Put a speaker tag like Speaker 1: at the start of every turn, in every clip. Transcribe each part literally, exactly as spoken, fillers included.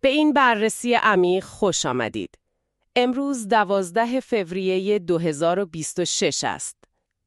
Speaker 1: به این بررسی عمیق خوش آمدید. امروز دوازده فوریه دو هزار و بیست و شش است.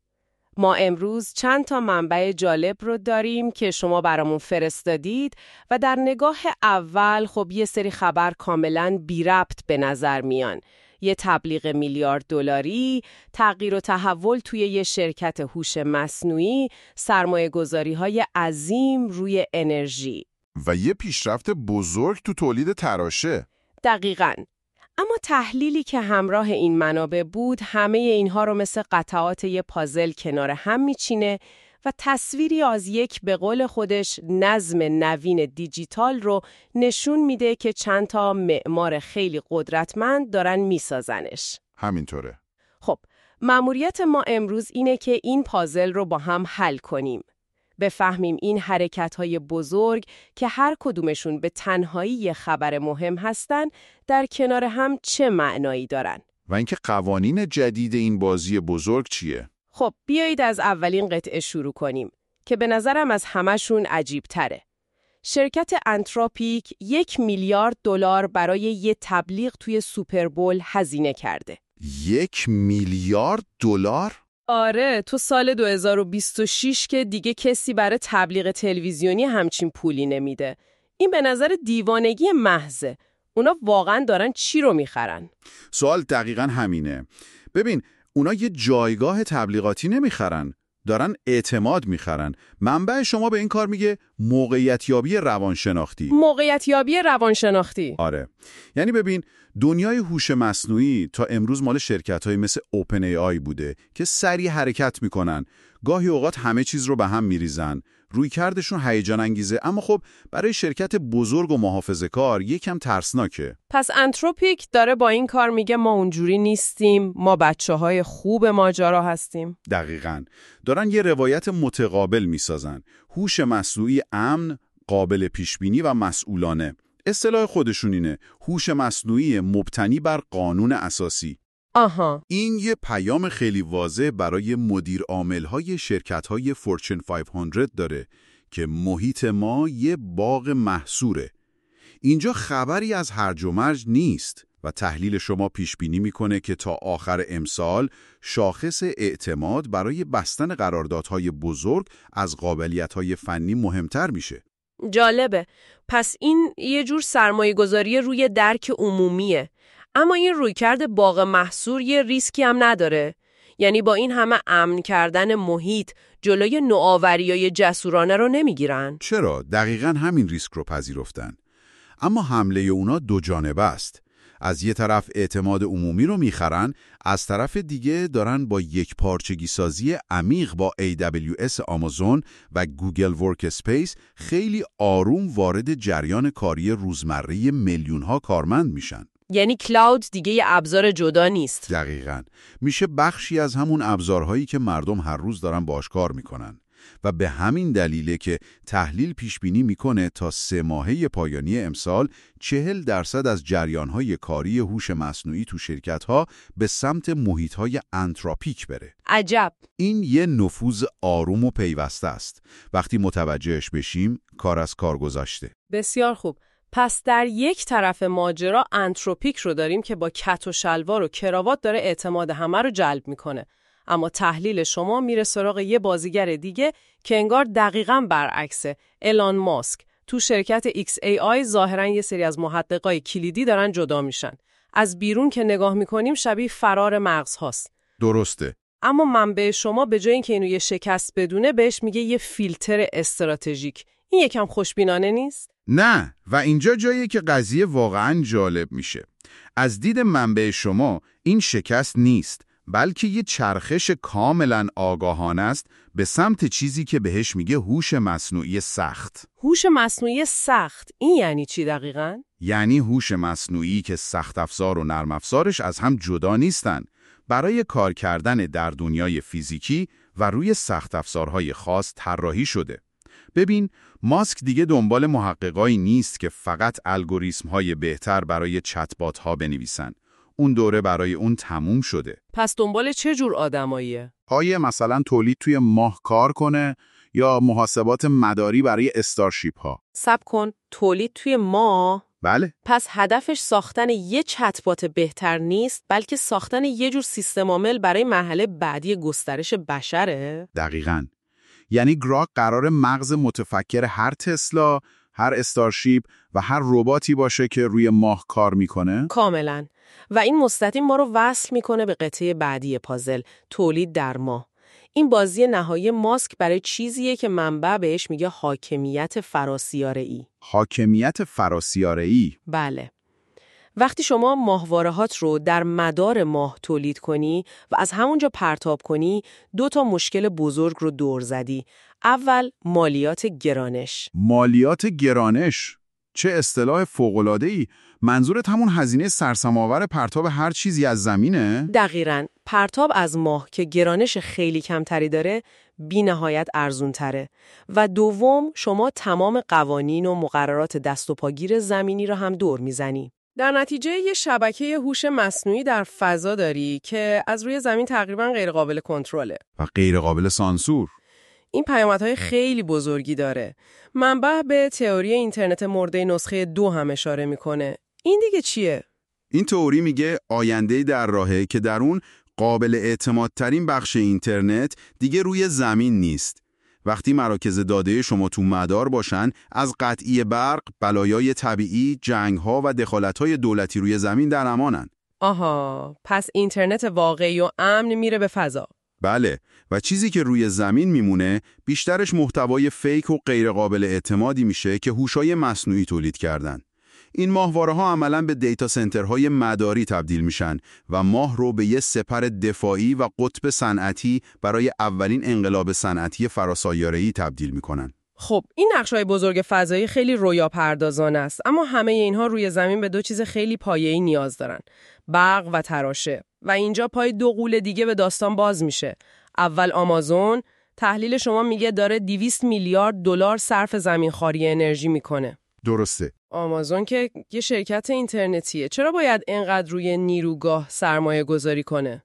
Speaker 1: ما امروز چند تا منبع جالب رو داریم که شما برامون فرستادید و در نگاه اول خب یه سری خبر کاملاً بی ربط به نظر میان. یه تبلیغ میلیارد دلاری، تغییر و تحول توی یه شرکت هوش مصنوعی، سرمایه‌گذاری‌های عظیم روی انرژی.
Speaker 2: و یه پیشرفت بزرگ تو تولید تراشه.
Speaker 1: دقیقاً. اما تحلیلی که همراه این منابع بود همه اینها رو مثل قطعات یه پازل کنار هم میچینه و تصویری از یک به قول خودش نظم نوین دیجیتال رو نشون میده که چند تا معمار خیلی قدرتمند دارن میسازنش.
Speaker 2: همینطوره.
Speaker 1: خب، مأموریت ما امروز اینه که این پازل رو با هم حل کنیم. بفهمیم این حرکت‌های بزرگ که هر کدومشون به تنهایی یه خبر مهم هستن در کنار هم چه معنایی دارن.
Speaker 2: و اینکه قوانین جدید این بازی بزرگ چیه؟
Speaker 1: خب بیایید از اولین قطعه شروع کنیم که به نظرم از همشون عجیب تره. شرکت انتروپیک یک میلیارد دلار برای یه تبلیغ توی سوپربول هزینه کرده.
Speaker 2: یک میلیارد دلار؟
Speaker 1: آره، تو سال دو هزار و بیست و شش که دیگه کسی برای تبلیغ تلویزیونی همچین پولی نمیده. این به نظر دیوانگی محضه. اونا واقعا دارن چی رو میخرن؟
Speaker 2: سوال دقیقاً همینه. ببین، اونا یه جایگاه تبلیغاتی نمیخرن. دارن اعتماد میخرن. منبع شما به این کار میگه موقعیتیابی روانشناختی.
Speaker 1: موقعیتیابی روانشناختی.
Speaker 2: آره. یعنی ببین، دنیای هوش مصنوعی تا امروز مال شرکت‌های مثل اوپن ای آی بوده که سریع حرکت میکنن. گاهی اوقات همه چیز رو به هم میریزن. رویکردشون هیجان انگیزه، اما خب برای شرکت بزرگ و محافظه‌کار یکم ترسناکه.
Speaker 1: پس انتروپیک داره با این کار میگه ما اونجوری نیستیم، ما بچه‌های خوب ماجرا هستیم.
Speaker 2: دقیقاً. دارن یه روایت متقابل میسازن. هوش مصنوعی امن، قابل پیشبینی و مسئولانه. اصطلاح خودشون اینه، هوش مصنوعی مبتنی بر قانون اساسی.
Speaker 1: آها.
Speaker 2: این یه پیام خیلی واضح برای مدیر عامل‌های شرکت‌های فورچن پانصد داره که محیط ما یه باغ محصوره. اینجا خبری از هرج و مرج نیست و تحلیل شما پیش بینی میکنه که تا آخر امسال شاخص اعتماد برای بستن قراردادهای بزرگ از قابلیت‌های فنی مهمتر میشه.
Speaker 1: جالبه. پس این یه جور سرمایه‌گذاری روی درک عمومیه. اما این رویکرد باغ محصور یه ریسکی هم نداره. یعنی با این همه امن کردن محیط جلوی نوآوری‌های جسورانه رو نمیگیرن.
Speaker 2: چرا؟ دقیقاً همین ریسک رو پذیرفتن. اما حمله اونا دو جانبه است. از یه طرف اعتماد عمومی رو میخرن، از طرف دیگه دارن با یک پارچگی سازی عمیق با ای دبلیو اس آمازون و گوگل ورک اسپیس خیلی آروم وارد جریان کاری روزمره میلیون‌ها کارمند میشن.
Speaker 1: یعنی کلاود دیگه یه ابزار جدا نیست.
Speaker 2: دقیقاً. میشه بخشی از همون ابزارهایی که مردم هر روز دارن باهاش کار میکنن. و به همین دلیله که تحلیل پیشبینی میکنه تا سه ماهه پایانی امسال چهل درصد از جریانهای کاری هوش مصنوعی تو شرکت‌ها به سمت محیط‌های انتروپیک بره.
Speaker 1: عجب.
Speaker 2: این یه نفوذ آروم و پیوسته است. وقتی متوجهش بشیم کار از کار گذاشته.
Speaker 1: بسیار خوب. پس در یک طرف ماجرا انتروپیک رو داریم که با کت و شلوار و کراوات داره اعتماد همه رو جلب میکنه. اما تحلیل شما میره سراغ یه بازیگر دیگه که انگار دقیقاً برعکسه. ایلان ماسک. تو شرکت ایکس ای آی ظاهراً یه سری از محققای کلیدی دارن جدا میشن. از بیرون که نگاه میکنیم شبیه فرار مغز هاست.
Speaker 2: درسته.
Speaker 1: اما منبع شما به جای اینکه اینو یه شکست بدونه بهش میگه یه فیلتر استراتژیک. این یکم خوشبینانه نیست؟
Speaker 2: نه، و اینجا جاییه که قضیه واقعاً جالب میشه. از دید منبع شما این شکست نیست، بلکه یه چرخش کاملاً آگاهانه است به سمت چیزی که بهش میگه هوش مصنوعی سخت.
Speaker 1: هوش مصنوعی سخت، این یعنی چی دقیقاً؟
Speaker 2: یعنی هوش مصنوعی که سخت افزار و نرم افزارش از هم جدا نیستن. برای کار کردن در دنیای فیزیکی و روی سخت افزارهای خاص طراحی شده. ببین، ماسک دیگه دنبال محققایی نیست که فقط الگوریتم‌های بهتر برای چت‌بات‌ها بنویسن. اون دوره برای اون تموم شده.
Speaker 1: پس دنبال چه جور آدماییه؟
Speaker 2: های مثلا تولید توی ماه کار کنه یا محاسبات مداری برای استارشیپ ها.
Speaker 1: صبر کن، تولید توی ماه؟
Speaker 2: بله.
Speaker 1: پس هدفش ساختن یه چتبات بهتر نیست، بلکه ساختن یه جور سیستم عامل برای مرحله بعدی گسترش بشره؟
Speaker 2: دقیقاً. یعنی گراک قرار مغز متفکر هر تسلا، هر استارشیپ و هر رباتی باشه که روی ماه کار میکنه؟
Speaker 1: کاملاً. و این مستقیم ما رو وصل میکنه به قطعه بعدی پازل، تولید در ماه. این بازی نهایی ماسک برای چیزیه که منبع بهش میگه حاکمیت فراسیاره‌ای.
Speaker 2: حاکمیت فراسیاره‌ای؟
Speaker 1: بله. وقتی شما ماهواره‌هات رو در مدار ماه تولید کنی و از همونجا پرتاب کنی، دو تا مشکل بزرگ رو دور زدی. اول، مالیات گرانش.
Speaker 2: مالیات گرانش؟ چه اصطلاح فوق‌العاده‌ای! منظورت همون هزینه سرسم‌آور پرتاب هر چیزی از زمینه؟
Speaker 1: دقیقاً. پرتاب از ماه که گرانش خیلی کمتری داره، بی نهایت ارزون تره. و دوم، شما تمام قوانین و مقررات دست و پاگیر زمینی رو هم دور میزنی. در نتیجه یه شبکه هوش مصنوعی در فضا داری که از روی زمین تقریباً غیر قابل کنترله
Speaker 2: و غیر قابل سانسور.
Speaker 1: این پیامدهای خیلی بزرگی داره. منبع به تئوری اینترنت مرده نسخه دو هم اشاره میکنه. این دیگه چیه؟
Speaker 2: این تئوری میگه آینده‌ای در راهه که در اون قابل اعتمادترین بخش اینترنت دیگه روی زمین نیست. وقتی مراکز داده شما تو مدار باشن، از قطعی برق، بلایای طبیعی، جنگ‌ها و دخالت‌های دولتی روی زمین در امانن.
Speaker 1: آها، پس اینترنت واقعی و امن میره به فضا.
Speaker 2: بله، و چیزی که روی زمین میمونه بیشترش محتوای فیک و غیر قابل اعتمادی میشه که هوش‌های مصنوعی تولید کردن. این ماهواره‌ها عملاً به دیتا سنترهای مداری تبدیل میشن و ماه رو به یه سپر دفاعی و قطب صنعتی برای اولین انقلاب صنعتی فراسیاره‌ای تبدیل میکنن.
Speaker 1: خب این نقشه‌های بزرگ فضایی خیلی رویا پردازانه است، اما همه اینها روی زمین به دو چیز خیلی پایه‌ای نیاز دارن: برق و تراشه. و اینجا پای دو غول دیگه به داستان باز میشه. اول آمازون، تحلیل شما میگه داره دویست میلیارد دلار صرف زمینخواری انرژی میکنه.
Speaker 2: درسته.
Speaker 1: آمازون که یه شرکت اینترنتیه، چرا باید اینقدر روی نیروگاه سرمایه گذاری کنه؟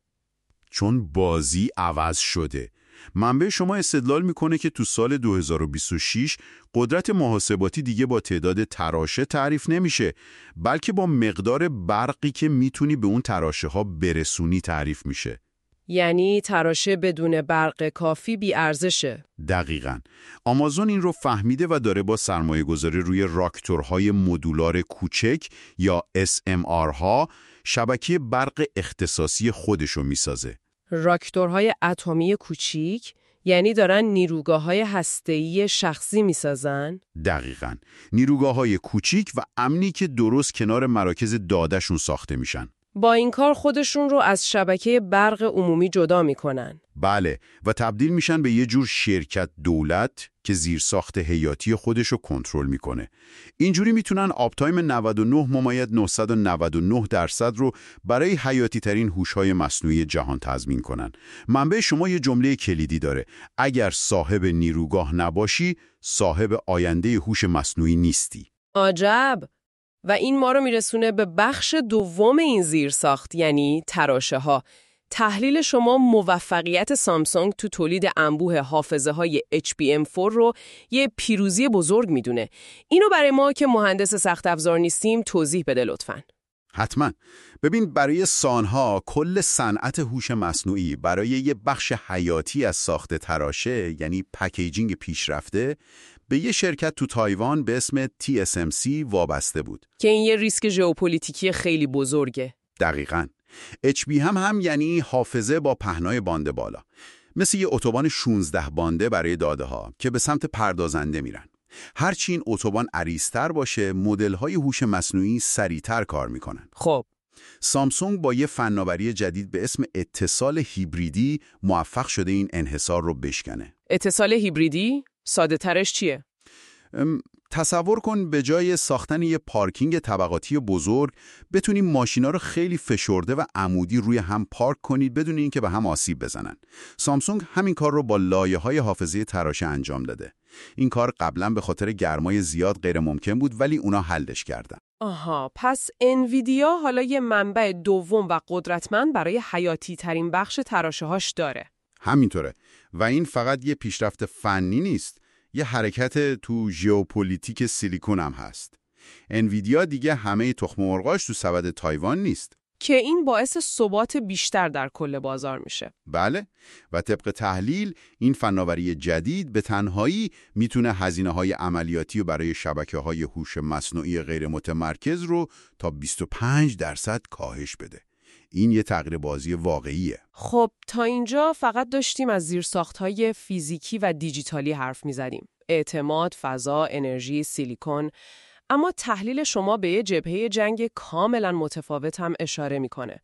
Speaker 2: چون بازی عوض شده. منبع شما استدلال میکنه که تو سال دو هزار و بیست و شش قدرت محاسباتی دیگه با تعداد تراشه تعریف نمیشه، بلکه با مقدار برقی که میتونی به اون تراشه ها برسونی تعریف میشه.
Speaker 1: یعنی تراشه بدون برق کافی بی ارزشه.
Speaker 2: دقیقاً. آمازون این رو فهمیده و داره با سرمایه گذاری روی راکتورهای مدولار کوچک یا اس ام آر ها شبکه برق اختصاصی خودشو میسازه.
Speaker 1: راکتورهای اتمی کوچیک یعنی دارن نیروگاه‌های هسته‌ای شخصی میسازن؟
Speaker 2: دقیقاً. نیروگاه‌های کوچیک و امنی که درست کنار مراکز داده‌شون ساخته میشن.
Speaker 1: با این کار خودشون رو از شبکه برق عمومی جدا میکنن.
Speaker 2: بله، و تبدیل میشن به یه جور شرکت دولت که زیرساخت حیاتی خودش رو کنترل میکنه. اینجوری میتونن آپتایم نود و نه ممیز نهصد و نود و نه درصد رو برای حیاتی ترین هوش‌های مصنوعی جهان تضمین کنن. منبع شما یه جمله کلیدی داره: اگر صاحب نیروگاه نباشی، صاحب آینده هوش مصنوعی نیستی.
Speaker 1: عجب. و این ما رو میرسونه به بخش دوم این زیرساخت، یعنی تراشه ها. تحلیل شما موفقیت سامسونگ تو تولید انبوه حافظه های اچ بی ام فور رو یه پیروزی بزرگ میدونه. اینو برای ما که مهندس سخت افزار نیستیم توضیح بده لطفاً.
Speaker 2: حتما. ببین، برای سالها کل صنعت هوش مصنوعی برای یه بخش حیاتی از ساخت تراشه، یعنی پکیجینگ پیشرفته، به یه شرکت تو تایوان به اسم تی اس ام سی وابسته بود.
Speaker 1: که این یه ریسک ژئوپلیتیکی خیلی بزرگه.
Speaker 2: دقیقاً. اچ بی هم هم یعنی حافظه با پهنای بانده بالا. مثل یه اتوبان شانزده بانده برای داده ها که به سمت پردازنده میرن. هرچی این اتوبان عریض‌تر باشه، مدل‌های هوش مصنوعی سریع‌تر کار میکنن.
Speaker 1: خب
Speaker 2: سامسونگ با یه فناوری جدید به اسم اتصال هیبریدی موفق شده این انحصار رو بشکنه.
Speaker 1: اتصال هیبریدی؟ ساده ترش چیه؟
Speaker 2: تصور کن به جای ساختن یه پارکینگ طبقاتی بزرگ بتونیم ماشینا رو خیلی فشرده و عمودی روی هم پارک کنید بدون اینکه به هم آسیب بزنن. سامسونگ همین کار رو با لایه‌های حافظه تراشه انجام داده. این کار قبلا به خاطر گرمای زیاد غیر ممکن بود، ولی اونا حلش کردن.
Speaker 1: آها، پس انویدیا حالا یه منبع دوم و قدرتمند برای حیاتی ترین بخش تراشه هاش داره.
Speaker 2: همینطوره. و این فقط یه پیشرفت فنی نیست، یه حرکت تو ژئوپلیتیک سیلیکون هم هست. انویدیا دیگه همه تخم مرغاش تو سبد تایوان نیست.
Speaker 1: که این باعث ثبات بیشتر در کل بازار میشه.
Speaker 2: بله، و طبق تحلیل این فناوری جدید به تنهایی میتونه هزینه‌های عملیاتی و برای شبکه‌های هوش مصنوعی غیر متمرکز رو تا بیست و پنج درصد کاهش بده. این یه تغییر بازی واقعیه.
Speaker 1: خب تا اینجا فقط داشتیم از زیرساخت‌های فیزیکی و دیجیتالی حرف می‌زدیم. اعتماد، فضا، انرژی، سیلیکون. اما تحلیل شما به یه جبهه جنگ کاملا متفاوت هم اشاره میکنه.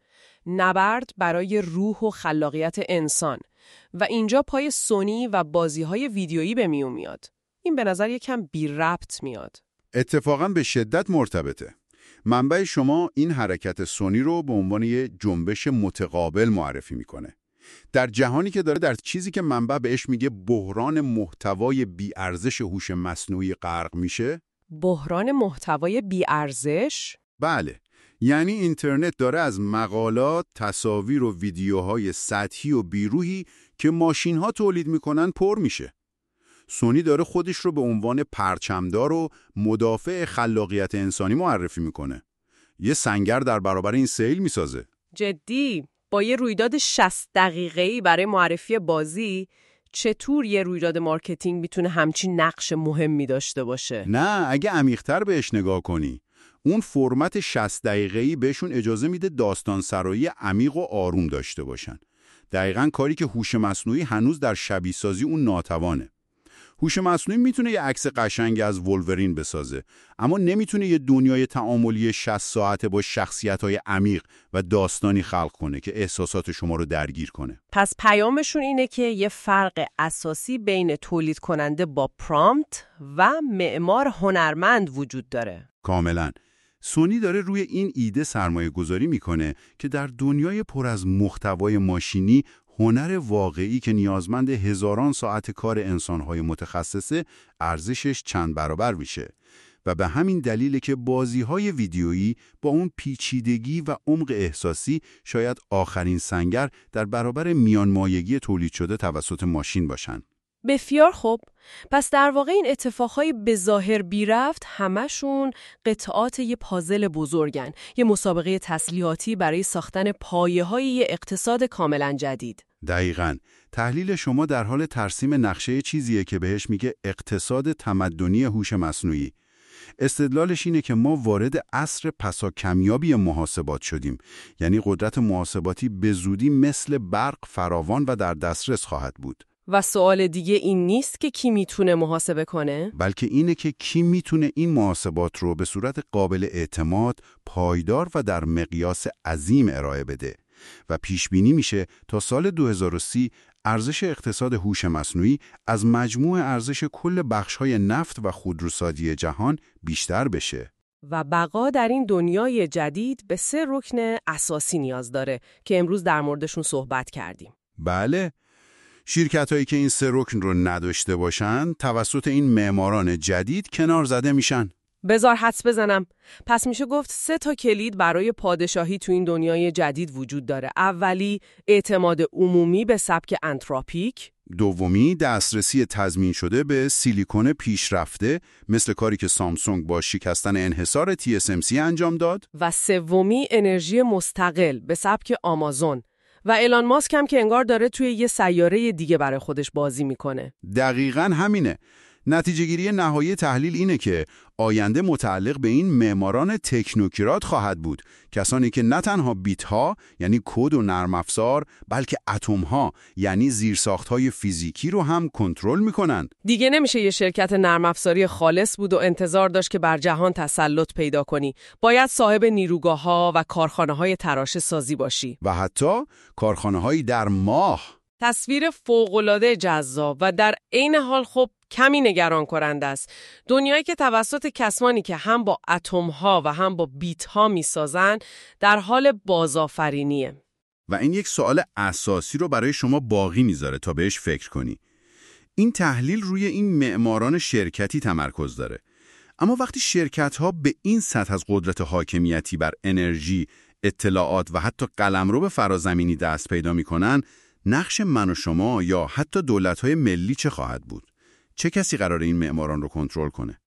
Speaker 1: نبرد برای روح و خلاقیت انسان و اینجا پای سونی و بازی‌های ویدیویی به میون میاد. این به نظر یکم بی ربط میاد.
Speaker 2: اتفاقاً به شدت مرتبطه. منبع شما این حرکت سونی رو به عنوان یه جنبش متقابل معرفی میکنه. در جهانی که داره در چیزی که منبع بهش میگه بحران محتوای بی‌ارزش هوش مصنوعی غرق میشه.
Speaker 1: بحران محتوای بی‌ارزش؟
Speaker 2: بله، یعنی اینترنت داره از مقالات، تصاویر و ویدیوهای سطحی و بیروحی که ماشین‌ها تولید میکنن پر میشه. سونی داره خودش رو به عنوان پرچمدار و مدافع خلاقیت انسانی معرفی میکنه. یه سنگر در برابر این سیل میسازه.
Speaker 1: جدی؟ با یه رویداد شصت دقیقه‌ای برای معرفی بازی، چطور یه رویداد مارکتینگ میتونه همچین نقش مهمی داشته باشه؟
Speaker 2: نه، اگه عمیق‌تر بهش نگاه کنی، اون فرمت شصت دقیقه‌ای بهشون اجازه میده داستان سرایی عمیق و آروم داشته باشن. دقیقاً کاری که هوش مصنوعی هنوز در شبیه سازی اون ناتوانه. هوش مصنوعی میتونه یه عکس قشنگ از وولورین بسازه، اما نمیتونه یه دنیای تعاملی شصت ساعته با شخصیت‌های عمیق و داستانی خلق کنه که احساسات شما رو درگیر کنه.
Speaker 1: پس پیامشون اینه که یه فرق اساسی بین تولید کننده با پرامپت و معمار هنرمند وجود داره.
Speaker 2: کاملاً. سونی داره روی این ایده سرمایه گذاری میکنه که در دنیای پر از محتوای ماشینی هنر واقعی که نیازمند هزاران ساعت کار انسانهای متخصصه ارزشش چند برابر میشه و به همین دلیله که بازیهای ویدیویی با اون پیچیدگی و عمق احساسی شاید آخرین سنگر در برابر میانمایگی تولید شده توسط ماشین باشن.
Speaker 1: بسیار خوب. پس در واقع این اتفاقهای به ظاهر بی رفت همشون قطعات یه پازل بزرگن، یه مسابقه تسلیحاتی برای ساختن پایه‌های یه اقتصاد کاملا جدید.
Speaker 2: دقیقاً. تحلیل شما در حال ترسیم نقشه چیزیه که بهش میگه اقتصاد تمدنی هوش مصنوعی. استدلالش اینه که ما وارد عصر پسا کمیابی محاسبات شدیم، یعنی قدرت محاسباتی به زودی مثل برق فراوان و در دسترس خواهد بود.
Speaker 1: و سوال دیگه این نیست که کی میتونه محاسبه کنه؟
Speaker 2: بلکه اینه که کی میتونه این محاسبات رو به صورت قابل اعتماد، پایدار و در مقیاس عظیم ارائه بده. و پیش بینی میشه تا سال دو هزار و سی ارزش اقتصاد هوش مصنوعی از مجموع ارزش کل بخش‌های نفت و خودروسازی جهان بیشتر بشه.
Speaker 1: و بقا در این دنیای جدید به سه رکن اساسی نیاز داره که امروز در موردشون صحبت کردیم.
Speaker 2: بله، شرکت‌هایی که این سه رکن رو نداشته باشن توسط این معماران جدید کنار زده میشن.
Speaker 1: بذار حدس بزنم. پس میشه گفت سه تا کلید برای پادشاهی تو این دنیای جدید وجود داره. اولی، اعتماد عمومی به سبک انتروپیک.
Speaker 2: دومی، دسترسی تضمین شده به سیلیکون پیشرفته مثل کاری که سامسونگ با شکستن انحصار تی اس ام سی انجام داد.
Speaker 1: و سومی، انرژی مستقل به سبک آمازون. و ایلان ماسک هم که انگار داره توی یه سیاره دیگه برای خودش بازی میکنه.
Speaker 2: دقیقاً همینه. نتیجه گیری نهایی تحلیل اینه که آینده متعلق به این معماران تکنوکرات خواهد بود، کسانی که نه تنها بیت ها یعنی کد و نرم افزار، بلکه اتم ها یعنی زیرساخت‌های فیزیکی رو هم کنترل میکنن.
Speaker 1: دیگه نمیشه یه شرکت نرم افزاری خالص بود و انتظار داشت که بر جهان تسلط پیدا کنی. باید صاحب نیروگاه‌ها و کارخانه‌های تراشه سازی باشی
Speaker 2: و حتی کارخانه‌هایی در ماه.
Speaker 1: تصویر فوق‌العاده جذاب و در عین حال خب کمی نگران کننده است. دنیایی که توسط کسانی که هم با اتم‌ها و هم با بیت‌ها می‌سازن در حال بازآفرینیه.
Speaker 2: و این یک سوال اساسی رو برای شما باقی میذاره تا بهش فکر کنی. این تحلیل روی این معماران شرکتی تمرکز داره. اما وقتی شرکت‌ها به این سطح از قدرت حاکمیتی بر انرژی، اطلاعات و حتی قلمرو فرازمینی دست پیدا می‌کنن، نقش من و شما یا حتی دولت‌های ملی چه خواهد بود؟ چه کسی قراره این معماران رو کنترل کنه؟